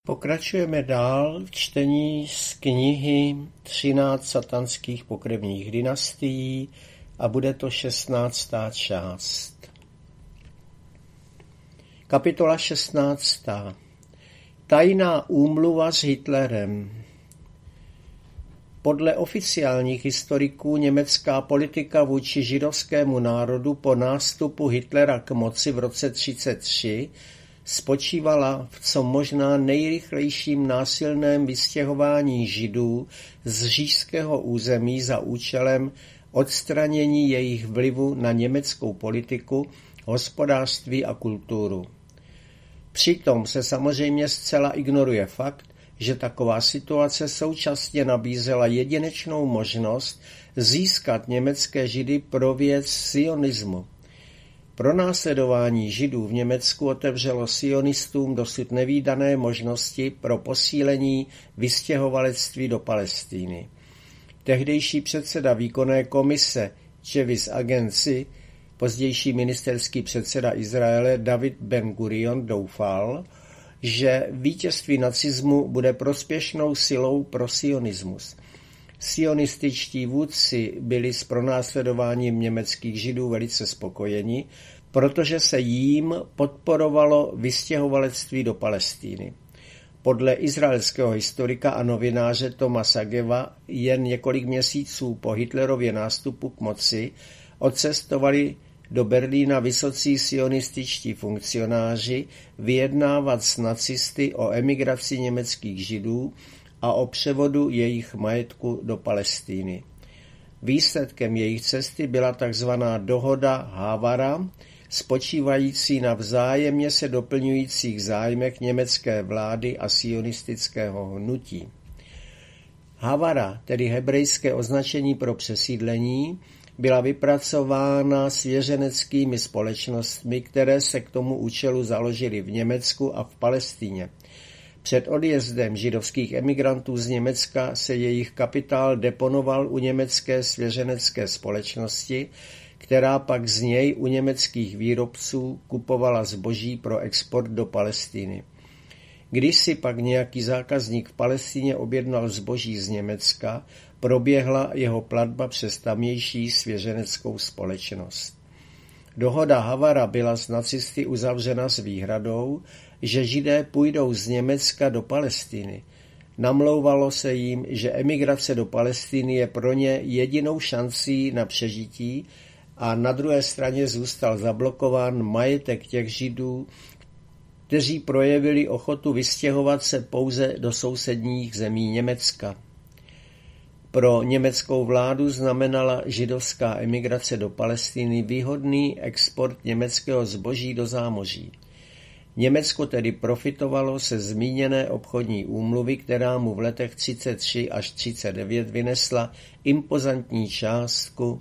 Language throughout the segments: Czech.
Pokračujeme dál v čtení z knihy 13 satanských pokrevních dynastií a bude to 16. část. Kapitola 16. Tajná úmluva s Hitlerem. Podle oficiálních historiků německá politika vůči židovskému národu po nástupu Hitlera k moci v roce 1933 spočívala v co možná nejrychlejším násilném vystěhování Židů z říšského území za účelem odstranění jejich vlivu na německou politiku, hospodářství a kulturu. Přitom se samozřejmě zcela ignoruje fakt, že taková situace současně nabízela jedinečnou možnost získat německé Židy pro věc sionismu. Pronásledování Židů v Německu otevřelo sionistům dosud nevídané možnosti pro posílení vystěhovalectví do Palestiny. Tehdejší předseda výkonné komise Chavis Agency, pozdější ministerský předseda Izraele David Ben-Gurion doufal, že vítězství nacismu bude prospěšnou silou pro sionismus. Sionističtí vůdci byli s pronásledováním německých Židů velice spokojeni, protože se jím podporovalo vystěhovalectví do Palestiny. Podle izraelského historika a novináře Toma Sageva jen několik měsíců po Hitlerově nástupu k moci odcestovali do Berlína vysocí sionističtí funkcionáři vyjednávat s nacisty o emigraci německých Židů a o převodu jejich majetku do Palestiny. Výsledkem jejich cesty byla tzv. Dohoda Havara, spočívající na vzájemně se doplňujících zájmech německé vlády a sionistického hnutí. Havara, tedy hebrejské označení pro přesídlení, byla vypracována svěřeneckými společnostmi, které se k tomu účelu založily v Německu a v Palestině. Před odjezdem židovských emigrantů z Německa se jejich kapitál deponoval u německé svěřenecké společnosti, která pak z něj u německých výrobců kupovala zboží pro export do Palestiny. Když si pak nějaký zákazník v Palestině objednal zboží z Německa, proběhla jeho platba přes tamější svěřeneckou společnost. Dohoda Havara byla s nacisty uzavřena s výhradou, že Židé půjdou z Německa do Palestiny. Namlouvalo se jim, že emigrace do Palestiny je pro ně jedinou šancí na přežití a na druhé straně zůstal zablokován majetek těch Židů, kteří projevili ochotu vystěhovat se pouze do sousedních zemí Německa. Pro německou vládu znamenala židovská emigrace do Palestiny výhodný export německého zboží do zámoří. Německo tedy profitovalo se zmíněné obchodní úmluvy, která mu v letech 33 až 39 vynesla impozantní částku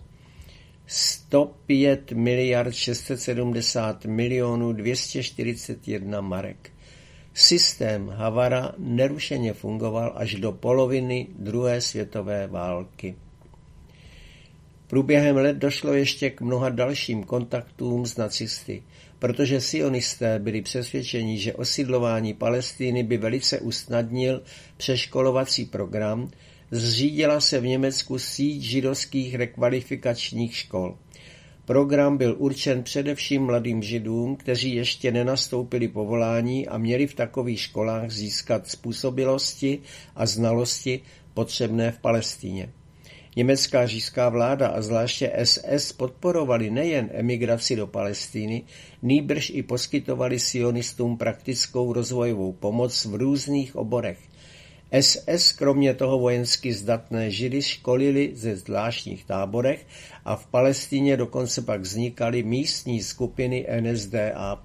105 miliard 670 milionů 241 marek. Systém Havara nerušeně fungoval až do poloviny druhé světové války. Průběhem let došlo ještě k mnoha dalším kontaktům s nacisty, protože sionisté byli přesvědčeni, že osidlování Palestiny by velice usnadnil přeškolovací program, zřídila se v Německu síť židovských rekvalifikačních škol. Program byl určen především mladým Židům, kteří ještě nenastoupili povolání a měli v takových školách získat způsobilosti a znalosti potřebné v Palestině. Německá říšská vláda a zvláště SS podporovali nejen emigraci do Palestiny, nýbrž i poskytovali sionistům praktickou rozvojovou pomoc v různých oborech. SS kromě toho vojensky zdatné Židy školili ze zvláštních táborech a v Palestině dokonce pak vznikaly místní skupiny NSDAP.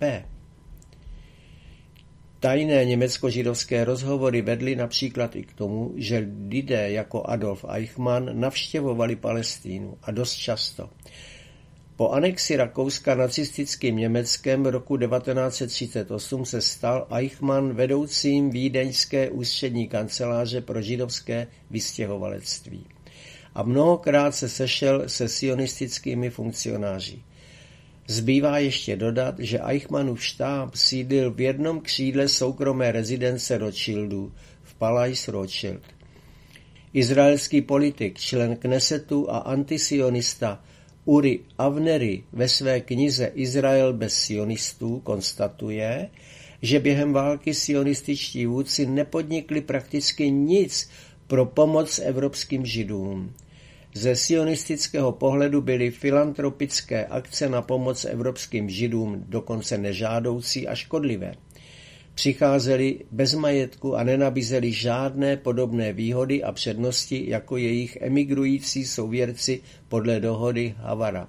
Tajné německo-židovské rozhovory vedly například i k tomu, že lidé jako Adolf Eichmann navštěvovali Palestínu a dost často. Po anexi Rakouska nacistickým Německem v roku 1938 se stal Eichmann vedoucím vídeňské ústřední kanceláře pro židovské vystěhovalectví. A mnohokrát se sešel se sionistickými funkcionáři. Zbývá ještě dodat, že Eichmannův štáb sídlil v jednom křídle soukromé rezidence Rothschildů v Palais Rothschild. Izraelský politik, člen Knesetu a antisionista Uri Avneri ve své knize Izrael bez sionistů konstatuje, že během války sionističtí vůdci nepodnikli prakticky nic pro pomoc evropským Židům. Ze sionistického pohledu byly filantropické akce na pomoc evropským Židům dokonce nežádoucí a škodlivé. Přicházeli bez majetku a nenabízeli žádné podobné výhody a přednosti jako jejich emigrující souvěrci podle dohody Havara.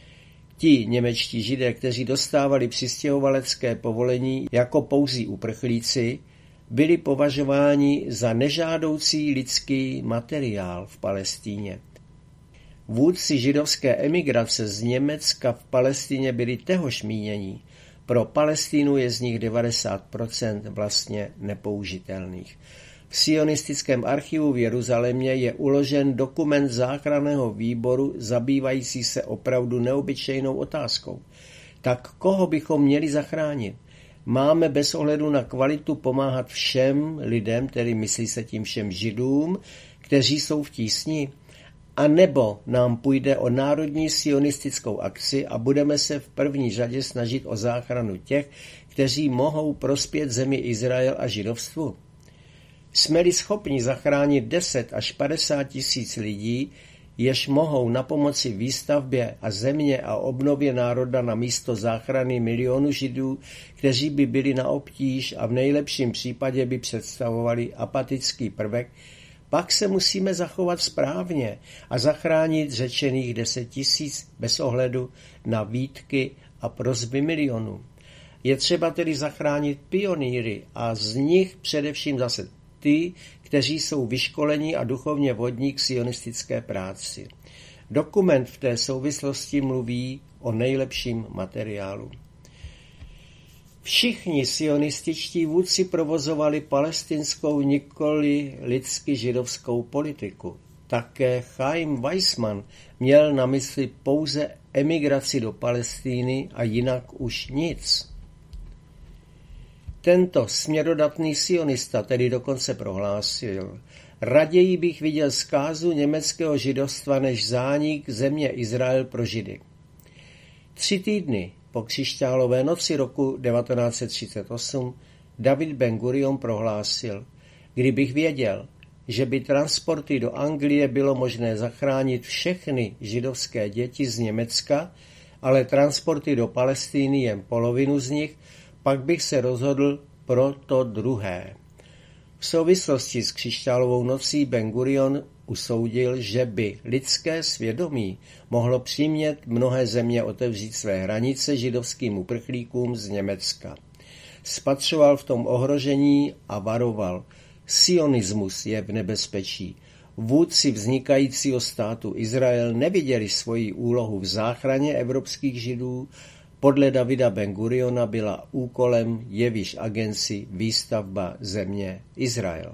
Ti němečtí Židé, kteří dostávali přistěhovalecké povolení jako pouzí uprchlíci, byli považováni za nežádoucí lidský materiál v Palestíně. Vůdci židovské emigrace z Německa v Palestině byli téhož mínění. Pro Palestínu je z nich 90% vlastně nepoužitelných. V sionistickém archivu v Jeruzalémě je uložen dokument záchranného výboru zabývající se opravdu neobyčejnou otázkou. Tak koho bychom měli zachránit? Máme bez ohledu na kvalitu pomáhat všem lidem, tedy myslí se tím všem Židům, kteří jsou v tísni? A nebo nám půjde o národní sionistickou akci a budeme se v první řadě snažit o záchranu těch, kteří mohou prospět zemi Izrael a židovstvu? Jsme-li schopni zachránit 10 až 50 tisíc lidí, jež mohou na pomoci výstavbě a země a obnově národa na místo záchrany milionů Židů, kteří by byli na obtíž a v nejlepším případě by představovali apatický prvek, pak se musíme zachovat správně a zachránit řečených 10 tisíc bez ohledu na výtky a prosby milionů. Je třeba tedy zachránit pionýry a z nich především zase ty, kteří jsou vyškolení a duchovně vhodní k sionistické práci. Dokument v té souvislosti mluví o nejlepším materiálu. Všichni sionističtí vůdci provozovali palestinskou, nikoli lidsky židovskou politiku. Také Chaim Weizmann měl na mysli pouze emigraci do Palestíny a jinak už nic. Tento směrodatný sionista tedy dokonce prohlásil: raději bych viděl zkázu německého židovstva než zánik země Izrael pro Židy. 3 týdny po křišťálové noci roku 1938 David Ben-Gurion prohlásil: kdybych věděl, že by transporty do Anglie bylo možné zachránit všechny židovské děti z Německa, ale transporty do Palestiny jen polovinu z nich, pak bych se rozhodl pro to druhé. V souvislosti s křišťálovou nocí Ben-Gurion usoudil, že by lidské svědomí mohlo přimět mnohé země otevřít své hranice židovským uprchlíkům z Německa. Spatřoval v tom ohrožení a varoval: sionismus je v nebezpečí. Vůdci vznikajícího státu Izrael neviděli svoji úlohu v záchraně evropských Židů. Podle Davida Ben-Guriona byla úkolem jevíž agenci výstavba země Izrael.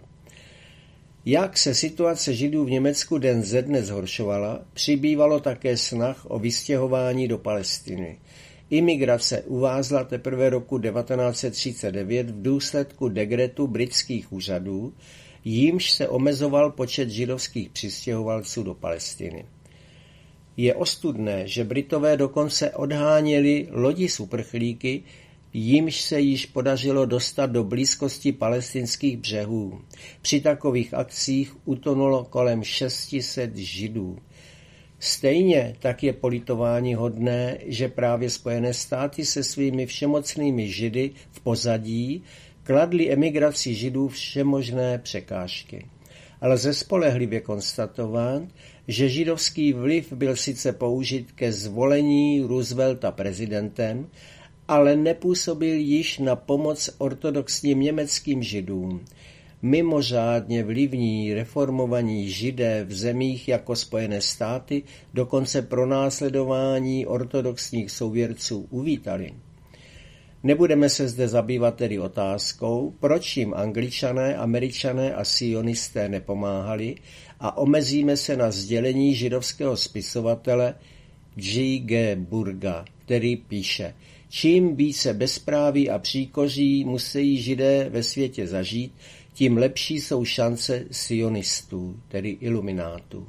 Jak se situace Židů v Německu den ze dne zhoršovala, přibývalo také snah o vystěhování do Palestiny. Imigrace uvázla teprve roku 1939 v důsledku dekretu britských úřadů, jímž se omezoval počet židovských přistěhovalců do Palestiny. Je ostudné, že Britové dokonce odháněli lodi s uprchlíky, jímž se již podařilo dostat do blízkosti palestinských břehů. Při takových akcích utonulo kolem 600 Židů. Stejně tak je politováníhodné, že právě Spojené státy se svými všemocnými Židy v pozadí kladly emigraci Židů všemožné překážky. Ale lze spolehlivě konstatovat, že židovský vliv byl sice použit ke zvolení Roosevelta prezidentem, ale nepůsobil již na pomoc ortodoxním německým Židům. Mimořádně vlivní reformovaní Židé v zemích jako Spojené státy dokonce pronásledování ortodoxních souvěrců uvítali. Nebudeme se zde zabývat tedy otázkou, proč jim Angličané, Američané a sionisté nepomáhali, a omezíme se na sdělení židovského spisovatele G. G. Burga který píše: čím více bezpráví a příkoří musí Židé ve světě zažít, tím lepší jsou šance sionistů, tedy iluminátů.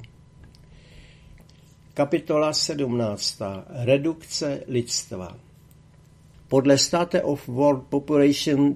Kapitola 17. Redukce lidstva. Podle State of World Population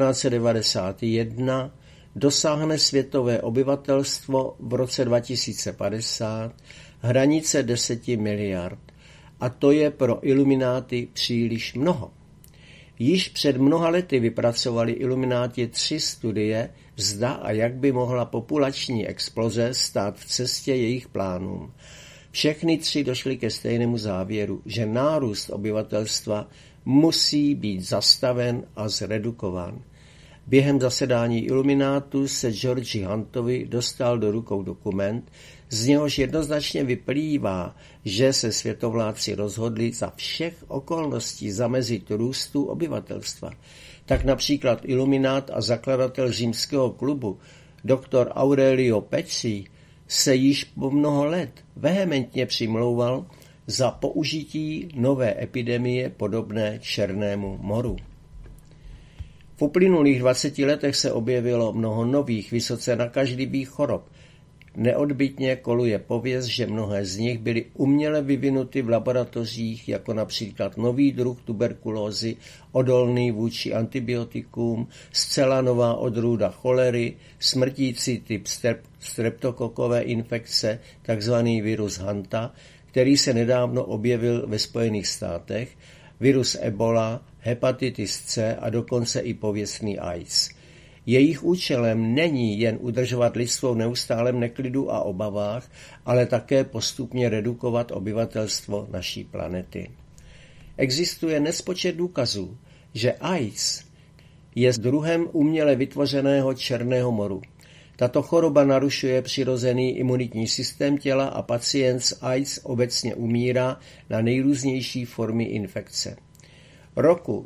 1991 dosáhne světové obyvatelstvo v roce 2050 hranice 10 miliard. A to je pro ilumináty příliš mnoho. Již před mnoha lety vypracovali ilumináti 3 studie, zda a jak by mohla populační exploze stát v cestě jejich plánům. Všechny 3 došly ke stejnému závěru, že nárůst obyvatelstva musí být zastaven a zredukován. Během zasedání iluminátu se Georgi Huntovi dostal do rukou dokument, z něhož jednoznačně vyplývá, že se světovládci rozhodli za všech okolností zamezit růstu obyvatelstva. Tak například iluminát a zakladatel římského klubu dr. Aurelio Pecci se již po mnoho let vehementně přimlouval za použití nové epidemie podobné Černému moru. V uplynulých 20 letech se objevilo mnoho nových, vysoce nakažlivých chorob. Neodbytně koluje pověst, že mnohé z nich byly uměle vyvinuty v laboratořích, jako například nový druh tuberkulózy, odolný vůči antibiotikům, zcela nová odrůda cholery, smrtící typ streptokokové infekce, takzvaný virus Hanta, který se nedávno objevil ve Spojených státech, virus Ebola, hepatitis C a dokonce i pověstný AIDS. Jejich účelem není jen udržovat lidstvo v neustálém neklidu a obavách, ale také postupně redukovat obyvatelstvo naší planety. Existuje nespočet důkazů, že AIDS je druhem uměle vytvořeného Černého moru. Tato choroba narušuje přirozený imunitní systém těla a pacient s AIDS obecně umírá na nejrůznější formy infekce. Roku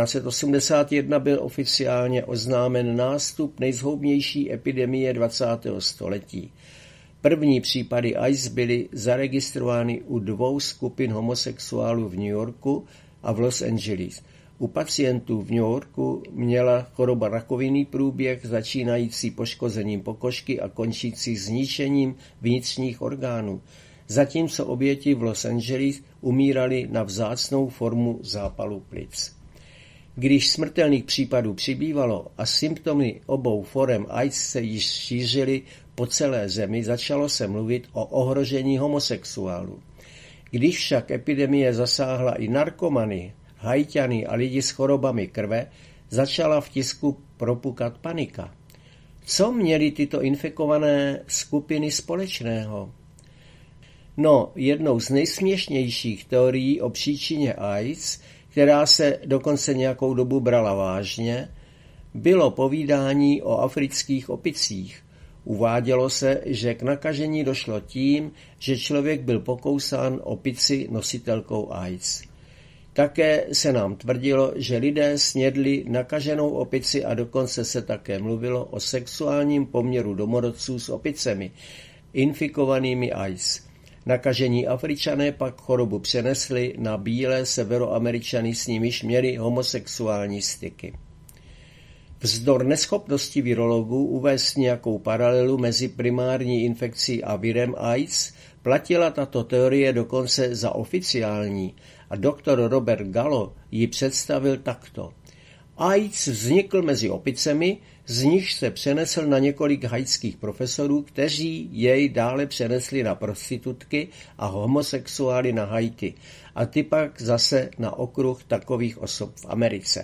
1981 byl oficiálně oznámen nástup nejzhoubnější epidemie 20. století. První případy AIDS byly zaregistrovány u 2 skupin homosexuálů v New Yorku a v Los Angeles. U pacientů v New Yorku měla choroba rakovinný průběh, začínající poškozením pokožky a končící zničením vnitřních orgánů, zatímco oběti v Los Angeles umírali na vzácnou formu zápalu plic. Když smrtelných případů přibývalo a symptomy obou forem AIDS se již šířily po celé zemi, začalo se mluvit o ohrožení homosexuálů. Když však epidemie zasáhla i narkomany, Haitiany a lidi s chorobami krve, začala v tisku propukat panika. Co měly tyto infikované skupiny společného? No, jednou z nejsměšnějších teorií o příčině AIDS, která se dokonce nějakou dobu brala vážně, bylo povídání o afrických opicích. Uvádělo se, že k nakažení došlo tím, že člověk byl pokousán opici nositelkou AIDS. Také se nám tvrdilo, že lidé snědli nakaženou opici a dokonce se také mluvilo o sexuálním poměru domorodců s opicemi, infikovanými AIDS. Nakažení Afričané pak chorobu přenesli na bílé Severoameričany, s nimiž měli homosexuální styky. Vzdor neschopnosti virologů uvést nějakou paralelu mezi primární infekcí a virem AIDS platila tato teorie dokonce za oficiální a doktor Robert Gallo ji představil takto. AIDS vznikl mezi opicemi, z nichž se přenesl na několik haitských profesorů, kteří jej dále přenesli na prostitutky a homosexuály na Haiti a ty pak zase na okruh takových osob v Americe.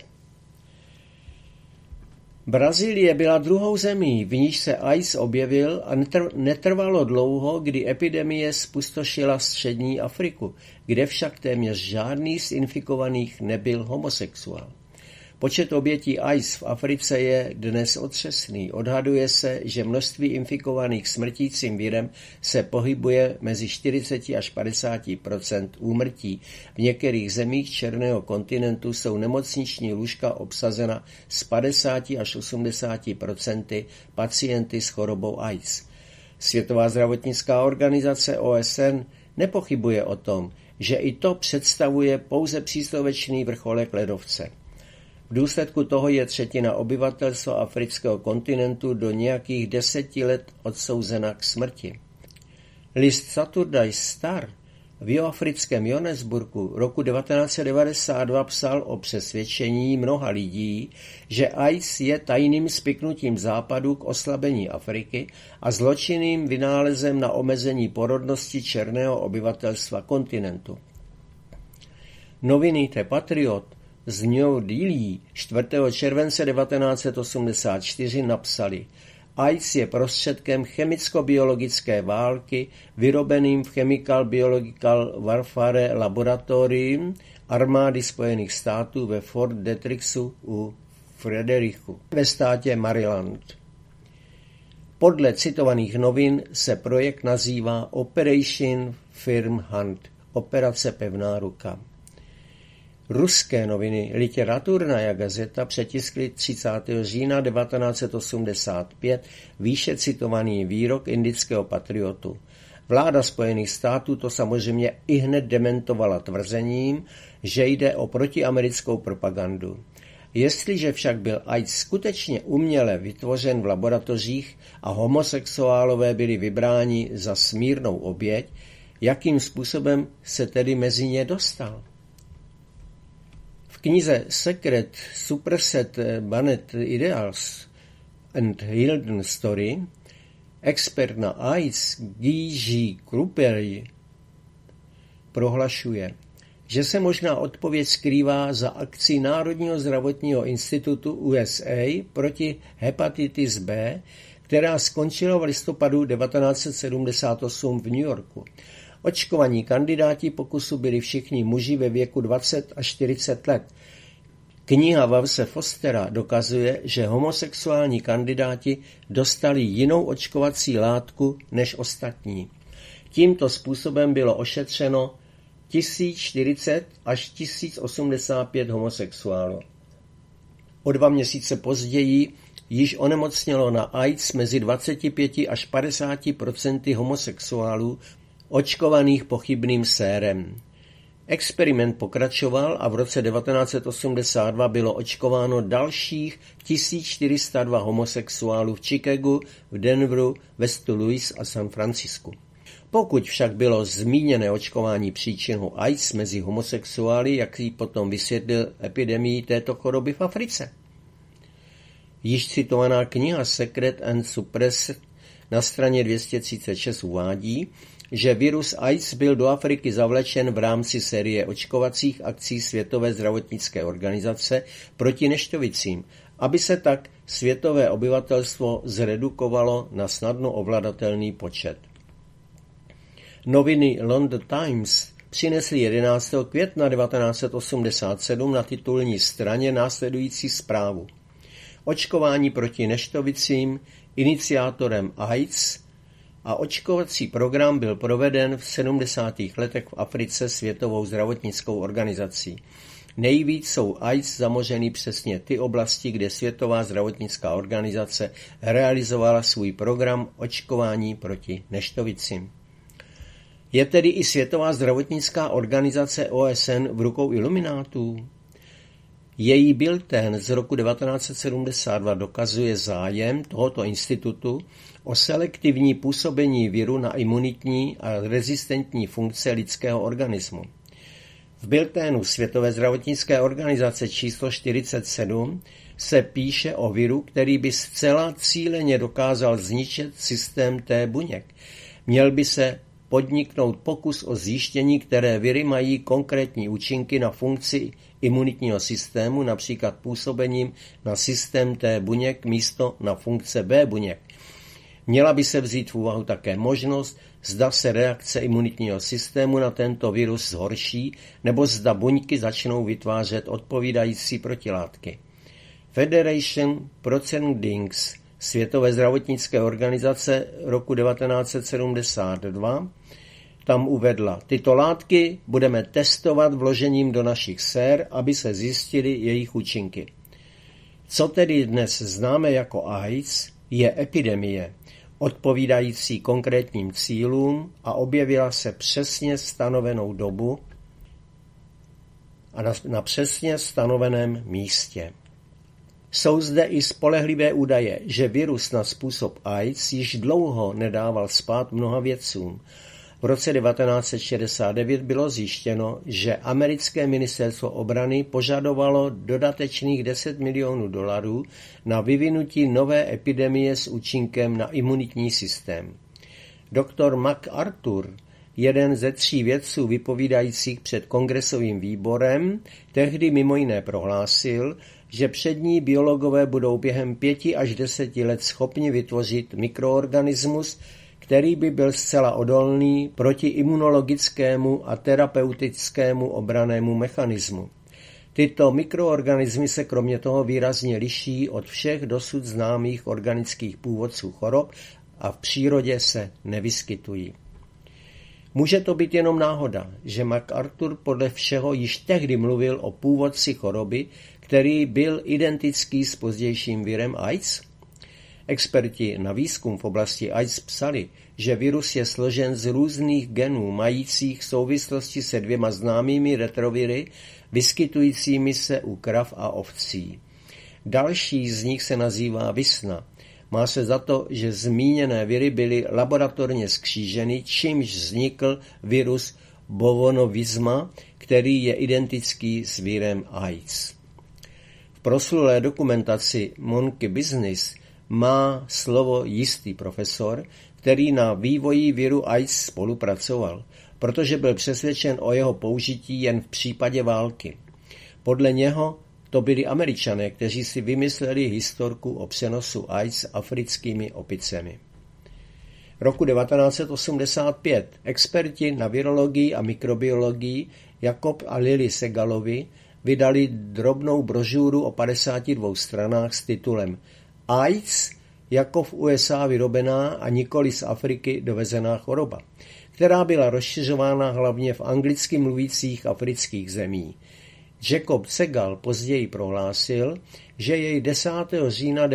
Brazílie byla druhou zemí, v níž se AIDS objevil a netrvalo dlouho, kdy epidemie spustošila střední Afriku, kde však téměř žádný z infikovaných nebyl homosexuál. Počet obětí AIDS v Africe je dnes otřesný. Odhaduje se, že množství infikovaných smrtícím virem se pohybuje mezi 40 až 50% úmrtí. V některých zemích černého kontinentu jsou nemocniční lůžka obsazena z 50 až 80% pacienty s chorobou AIDS. Světová zdravotnická organizace OSN nepochybuje o tom, že i to představuje pouze příslovečný vrcholek ledovce. V důsledku toho je třetina obyvatelstva afrického kontinentu do nějakých 10 let odsouzena k smrti. List Saturday Star v jihoafrickém Johannesburgu roku 1992 psal o přesvědčení mnoha lidí, že AIDS je tajným spiknutím Západu k oslabení Afriky a zločinným vynálezem na omezení porodnosti černého obyvatelstva kontinentu. Noviny The Patriot z New Delhi 4. července 1984 napsali: AIDS je prostředkem chemicko-biologické války vyrobeným v Chemical Biological Warfare Laboratorium armády Spojených států ve Fort Detricksu u Frederichu ve státě Maryland. Podle citovaných novin se projekt nazývá Operation Firm Hand, operace Pevná ruka. Ruské noviny Literaturnaja gazeta přetiskly 30. října 1985 výše citovaný výrok indického patriotu. Vláda Spojených států to samozřejmě ihned dementovala tvrzením, že jde o protiamerickou propagandu. Jestliže však byl AIDS skutečně uměle vytvořen v laboratořích a homosexuálové byli vybráni za smírnou oběť, jakým způsobem se tedy mezi ně dostal? V knize Secret Superset Banned Ideals and Hidden Story expert na AIDS G.G. Krupery prohlašuje, že se možná odpověď skrývá za akcí Národního zdravotního institutu USA proti hepatitis B, která skončila v listopadu 1978 v New Yorku. Očkovaní kandidáti pokusu byli všichni muži ve věku 20 až 40 let. Kniha Wavse Fostera dokazuje, že homosexuální kandidáti dostali jinou očkovací látku než ostatní. Tímto způsobem bylo ošetřeno 1040 až 1085 homosexuálů. O 2 měsíce později již onemocnělo na AIDS mezi 25 až 50% homosexuálů očkovaných pochybným sérem. Experiment pokračoval a v roce 1982 bylo očkováno dalších 1402 homosexuálů v Chicagu, v Denveru, ve St. Louis a San Francisku. Pokud však bylo zmíněné očkování příčinou AIDS mezi homosexuály, jak ji potom vysvětlil epidemii této choroby v Africe? Již citovaná kniha Secret and Suppressed na straně 236 uvádí, že virus AIDS byl do Afriky zavlečen v rámci série očkovacích akcí Světové zdravotnické organizace proti neštovicím, aby se tak světové obyvatelstvo zredukovalo na snadno ovladatelný počet. Noviny London Times přinesly 11. května 1987 na titulní straně následující zprávu. Očkování proti neštovicím iniciátorem AIDS a očkovací program byl proveden v 70. letech v Africe Světovou zdravotnickou organizací. Nejvíc jsou AIDS zamořeny přesně ty oblasti, kde Světová zdravotnická organizace realizovala svůj program očkování proti neštovicím. Je tedy i Světová zdravotnická organizace OSN v rukou iluminátů? Její bulletin z roku 1972 dokazuje zájem tohoto institutu o selektivní působení viru na imunitní a rezistentní funkce lidského organismu. V bulletinu Světové zdravotnické organizace číslo 47 se píše o viru, který by zcela cíleně dokázal zničit systém T buněk. Měl by se podniknout pokus o zjištění, které viry mají konkrétní účinky na funkci imunitního systému, například působením na systém T buněk místo na funkce B buněk. Měla by se vzít v úvahu také možnost, zda se reakce imunitního systému na tento virus zhorší, nebo zda buňky začnou vytvářet odpovídající protilátky. Federation Proceedings Světové zdravotnické organizace roku 1972 tam uvedla, tyto látky budeme testovat vložením do našich sér, aby se zjistily jejich účinky. Co tedy dnes známe jako AIDS, je epidemie. odpovídající konkrétním cílům a objevila se přesně stanovenou dobu a na přesně stanoveném místě. Jsou zde i spolehlivé údaje, že virus na způsob AIDS již dlouho nedával spát mnoha vědcům. V roce 1969 bylo zjištěno, že americké ministerstvo obrany požadovalo dodatečných $10 milionů na vyvinutí nové epidemie s účinkem na imunitní systém. Dr. MacArthur, jeden ze 3 vědců vypovídajících před kongresovým výborem, tehdy mimo jiné prohlásil, že přední biologové budou během 5 až 10 let schopni vytvořit mikroorganismus, který by byl zcela odolný proti imunologickému a terapeutickému obrannému mechanismu. Tyto mikroorganismy se kromě toho výrazně liší od všech dosud známých organických původců chorob a v přírodě se nevyskytují. Může to být jenom náhoda, že MacArthur podle všeho již tehdy mluvil o původci choroby, který byl identický s pozdějším virem AIDS? Experti na výzkum v oblasti AIDS psali, že virus je složen z různých genů majících souvislosti se 2 známými retroviry vyskytujícími se u krav a ovcí. Další z nich se nazývá Visna. Má se za to, že zmíněné viry byly laboratorně skříženy, čímž vznikl virus bovonovisma, který je identický s virem AIDS. V proslulé dokumentaci Monkey Business má slovo jistý profesor, který na vývoji viru AIDS spolupracoval, protože byl přesvědčen o jeho použití jen v případě války. Podle něho to byli Američané, kteří si vymysleli historku o přenosu AIDS africkými opicemi. Roku 1985 experti na virologii a mikrobiologii Jakob a Lily Segalovi vydali drobnou brožuru o 52 stranách s titulem AIDS jako v USA vyrobená a nikoli z Afriky dovezená choroba, která byla rozšiřována hlavně v anglicky mluvících afrických zemí. Jacob Segal později prohlásil, že jej 10. října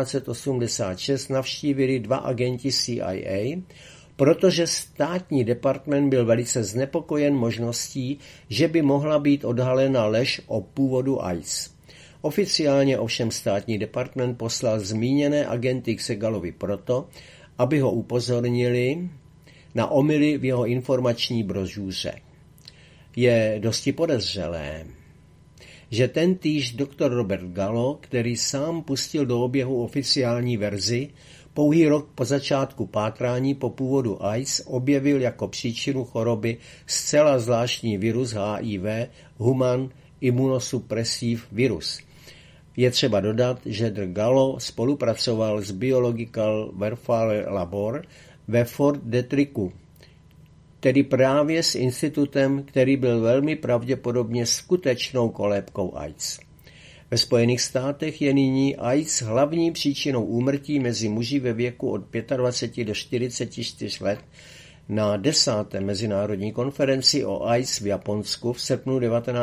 1986 navštívili 2 agenti CIA, protože státní department byl velice znepokojen možností, že by mohla být odhalena lež o původu AIDS. Oficiálně ovšem státní department poslal zmíněné agenty k Segalovi proto, aby ho upozornili na omyly v jeho informační brožuře. Je dosti podezřelé, že tentýž doktor Robert Gallo, který sám pustil do oběhu oficiální verzi, pouhý rok po začátku pátrání po původu AIDS objevil jako příčinu choroby zcela zvláštní virus HIV, Human Immunosuppressive Virus. Je třeba dodat, že Dr. Gallo spolupracoval s Biological Warfare Labor ve Fort Detrictu, tedy právě s institutem, který byl velmi pravděpodobně skutečnou kolébkou AIDS. Ve Spojených státech je nyní AIDS hlavní příčinou úmrtí mezi muži ve věku od 25 do 44 let. Na 10. mezinárodní konferenci o AIDS v Japonsku v srpnu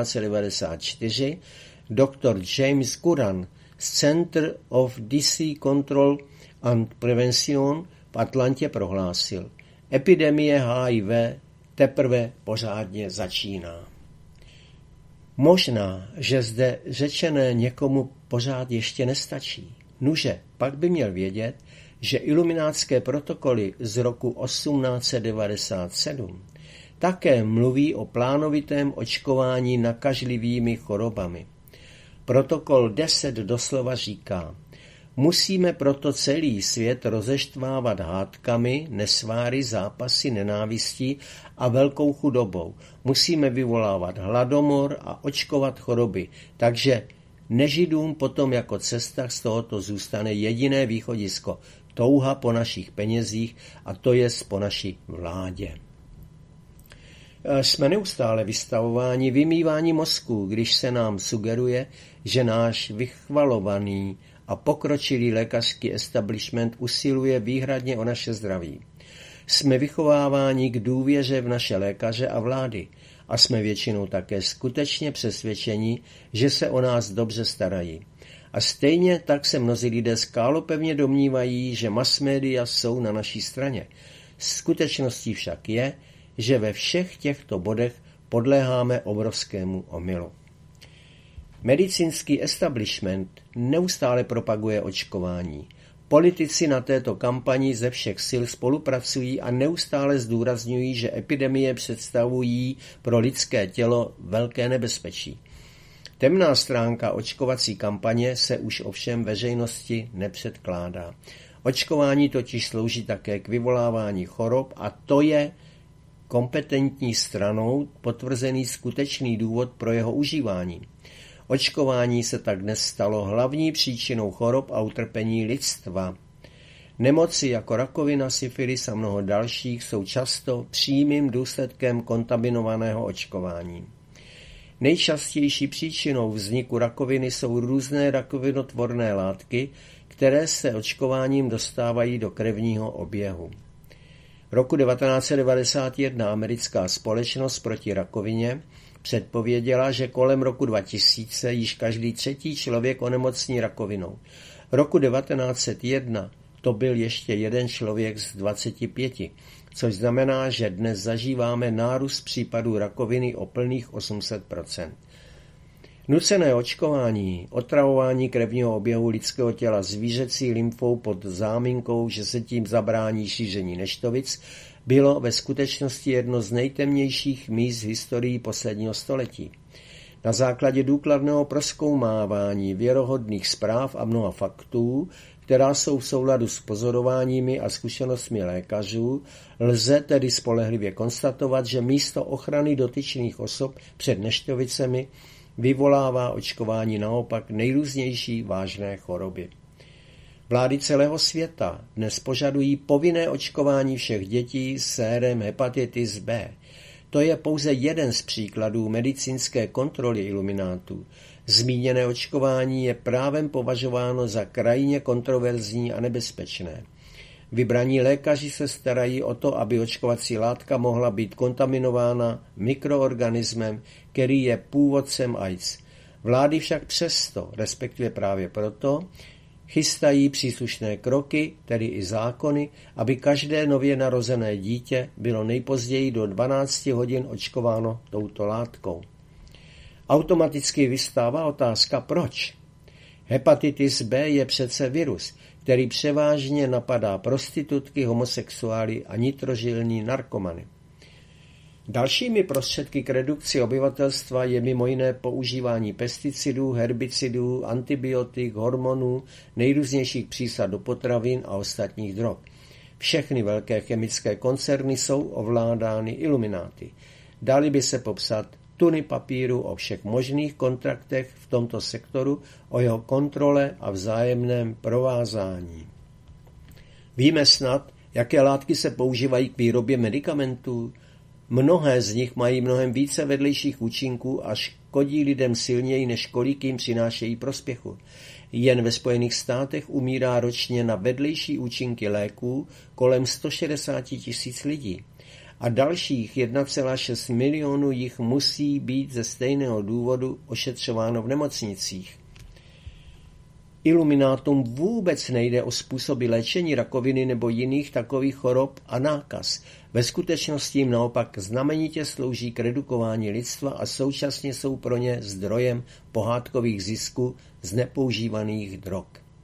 1994 dr. James Curran z Center of Disease Control and Prevention v Atlantě prohlásil: epidemie HIV teprve pořádně začíná. Možná, že zde řečené někomu pořád ještě nestačí. Nuže, pak by měl vědět, že iluminátské protokoly z roku 1897 také mluví o plánovitém očkování nakažlivými chorobami. Protokol 10 doslova říká: musíme proto celý svět rozeštvávat hádkami, nesváry, zápasy, nenávistí a velkou chudobou. Musíme vyvolávat hladomor a očkovat choroby, takže nežidům potom jako cestách z tohoto zůstane jediné východisko, touha po našich penězích, a to jest po naší vládě. Jsme neustále vystavováni vymývání mozku, když se nám sugeruje, že náš vychvalovaný a pokročilý lékařský establishment usiluje výhradně o naše zdraví. Jsme vychováváni k důvěře v naše lékaře a vlády a jsme většinou také skutečně přesvědčeni, že se o nás dobře starají. A stejně tak se mnozí lidé skálopevně domnívají, že masmédia jsou na naší straně. Skutečností však je, že ve všech těchto bodech podléháme obrovskému omylu. Medicínský establishment neustále propaguje očkování. Politici na této kampani ze všech sil spolupracují a neustále zdůrazňují, že epidemie představují pro lidské tělo velké nebezpečí. Temná stránka očkovací kampaně se už ovšem veřejnosti nepředkládá. Očkování totiž slouží také k vyvolávání chorob a to je kompetentní stranou potvrzený skutečný důvod pro jeho užívání. Očkování se tak dnes stalo hlavní příčinou chorob a utrpení lidstva. Nemoci jako rakovina, syfilis a mnoho dalších jsou často přímým důsledkem kontaminovaného očkování. Nejčastější příčinou vzniku rakoviny jsou různé rakovinotvorné látky, které se očkováním dostávají do krevního oběhu. Roku 1991 americká společnost proti rakovině předpověděla, že kolem roku 2000 již každý třetí člověk onemocní rakovinou. Roku 1901 to byl ještě jeden člověk z 25, což znamená, že dnes zažíváme nárůst případů rakoviny o plných 800%. Nucené očkování, otravování krevního oběhu lidského těla zvířecí lymfou pod záminkou, že se tím zabrání šíření neštovic, bylo ve skutečnosti jedno z nejtemnějších míst v historii posledního století. Na základě důkladného prozkoumávání věrohodných zpráv a mnoha faktů, která jsou v souladu s pozorováními a zkušenostmi lékařů, lze tedy spolehlivě konstatovat, že místo ochrany dotyčných osob před neštovicemi vyvolává očkování naopak nejrůznější vážné choroby. Vlády celého světa dnes požadují povinné očkování všech dětí sérem hepatitis B. To je pouze jeden z příkladů medicínské kontroly iluminátů. Zmíněné očkování je právem považováno za krajně kontroverzní a nebezpečné. Vybraní lékaři se starají o to, aby očkovací látka mohla být kontaminována mikroorganismem, který je původcem AIDS. Vlády však přesto, respektive právě proto, chystají příslušné kroky, tedy i zákony, aby každé nově narozené dítě bylo nejpozději do 12 hodin očkováno touto látkou. Automaticky vystává otázka proč. Hepatitis B je přece virus, který převážně napadá prostitutky, homosexuály a nitrožilní narkomany. Dalšími prostředky k redukci obyvatelstva je mimo jiné používání pesticidů, herbicidů, antibiotik, hormonů, nejrůznějších přísad do potravin a ostatních drog. Všechny velké chemické koncerny jsou ovládány ilumináty. Dali by se popsat tuny papíru o všech možných kontraktech v tomto sektoru, o jeho kontrole a vzájemném provázání. Víme snad, jaké látky se používají k výrobě medikamentů? Mnohé z nich mají mnohem více vedlejších účinků a škodí lidem silněji, než kolik jim přinášejí prospěchu. Jen ve Spojených státech umírá ročně na vedlejší účinky léků kolem 160 000 lidí. A dalších 1,6 milionu jich musí být ze stejného důvodu ošetřováno v nemocnicích. Iluminátům vůbec nejde o způsoby léčení rakoviny nebo jiných takových chorob a nákaz. Ve skutečnosti jim naopak znamenitě slouží k redukování lidstva a současně jsou pro ně zdrojem pohádkových zisků z nepoužívaných drog.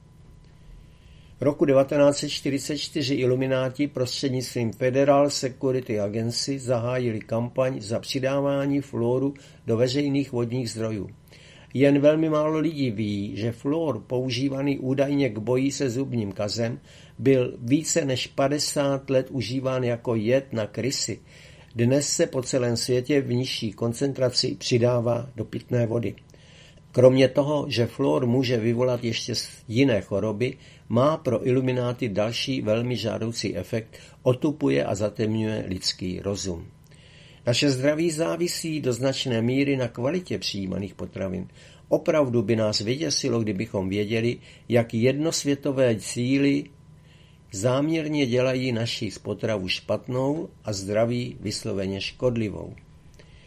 Roku 1944 ilumináti prostřednictvím Federal Security Agency zahájili kampaň za přidávání fluoru do veřejných vodních zdrojů. Jen velmi málo lidí ví, že fluor používaný údajně k boji se zubním kazem byl více než 50 let užíván jako jed na krysy. Dnes se po celém světě v nižší koncentraci přidává do pitné vody. Kromě toho, že fluor může vyvolat ještě jiné choroby, má pro ilumináty další velmi žádoucí efekt, otupuje a zatemňuje lidský rozum. Naše zdraví závisí do značné míry na kvalitě přijímaných potravin. Opravdu by nás vyděsilo, kdybychom věděli, jak jednosvětové síly záměrně dělají naši potravu špatnou a zdraví vysloveně škodlivou.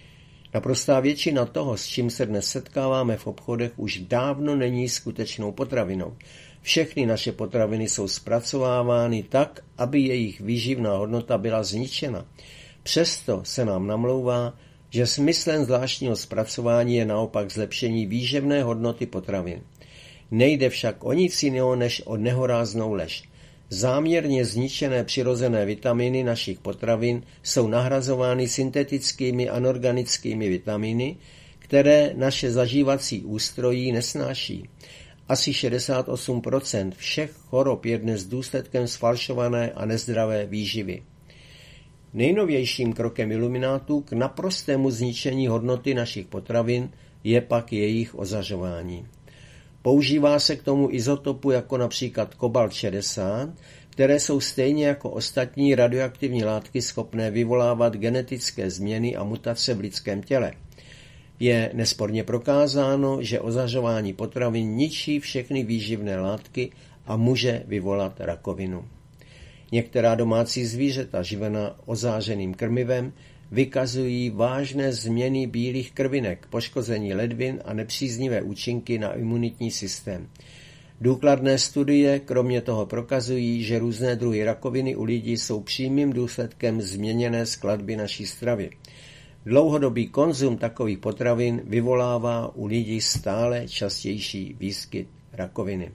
Naprostá většina toho, s čím se dnes setkáváme v obchodech, už dávno není skutečnou potravinou. Všechny naše potraviny jsou zpracovávány tak, aby jejich výživná hodnota byla zničena. Přesto se nám namlouvá, že smyslem zvláštního zpracování je naopak zlepšení výživné hodnoty potravin. Nejde však o nic jiného než o nehoráznou lež. Záměrně zničené přirozené vitaminy našich potravin jsou nahrazovány syntetickými anorganickými vitaminy, které naše zažívací ústrojí nesnáší. Asi 68% všech chorob je dnes důsledkem sfalšované a nezdravé výživy. Nejnovějším krokem iluminátů k naprostému zničení hodnoty našich potravin je pak jejich ozařování. Používá se k tomu izotopu jako například kobalt 60, které jsou stejně jako ostatní radioaktivní látky schopné vyvolávat genetické změny a mutace v lidském těle. Je nesporně prokázáno, že ozařování potravin ničí všechny výživné látky a může vyvolat rakovinu. Některá domácí zvířata živená ozářeným krmivem vykazují vážné změny bílých krvinek, poškození ledvin a nepříznivé účinky na imunitní systém. Důkladné studie kromě toho prokazují, že různé druhy rakoviny u lidí jsou přímým důsledkem změněné skladby naší stravy. Dlouhodobý konzum takových potravin vyvolává u lidí stále častější výskyt rakoviny.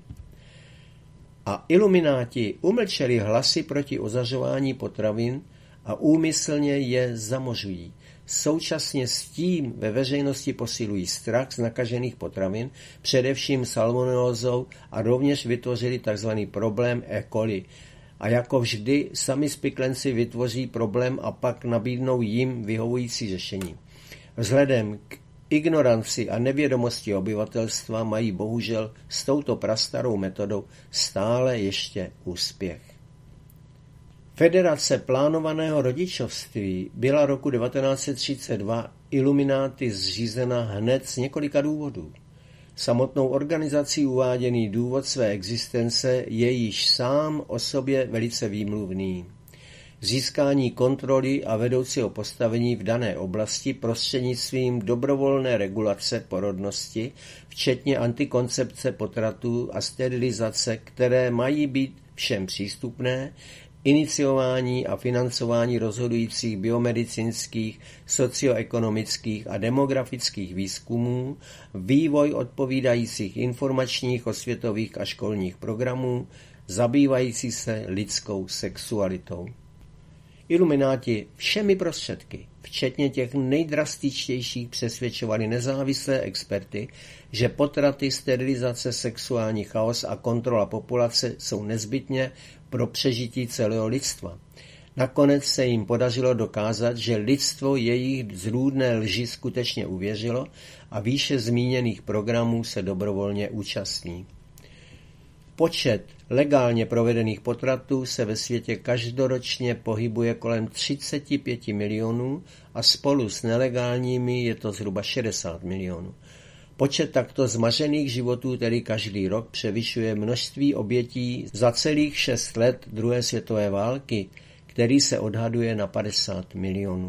A ilumináti umlčeli hlasy proti ozařování potravin a úmyslně je zamořují. Současně s tím ve veřejnosti posilují strach z nakažených potravin, především salmonelózou, a rovněž vytvořili tzv. Problém E. coli. A jako vždy sami spiklenci vytvoří problém a pak nabídnou jim vyhovující řešení. Vzhledem k ignoranci a nevědomosti obyvatelstva mají bohužel s touto prastarou metodou stále ještě úspěch. Federace plánovaného rodičovství byla roku 1932 ilumináty zřízena hned z několika důvodů. Samotnou organizací uváděný důvod své existence je již sám o sobě velice výmluvný. Získání kontroly a vedoucího postavení v dané oblasti prostřednictvím dobrovolné regulace porodnosti, včetně antikoncepce potratů a sterilizace, které mají být všem přístupné, iniciování a financování rozhodujících biomedicínských, socioekonomických a demografických výzkumů, vývoj odpovídajících informačních, osvětových a školních programů, zabývající se lidskou sexualitou. Ilumináti všemi prostředky, včetně těch nejdrastičtějších, přesvědčovali nezávislé experty, že potraty, sterilizace, sexuální chaos a kontrola populace jsou nezbytně pro přežití celého lidstva. Nakonec se jim podařilo dokázat, že lidstvo jejich zrůdné lži skutečně uvěřilo a výše zmíněných programů se dobrovolně účastní. Počet legálně provedených potratů se ve světě každoročně pohybuje kolem 35 milionů a spolu s nelegálními je to zhruba 60 milionů. Počet takto zmařených životů tedy každý rok převyšuje množství obětí za celých 6 let druhé světové války, který se odhaduje na 50 milionů.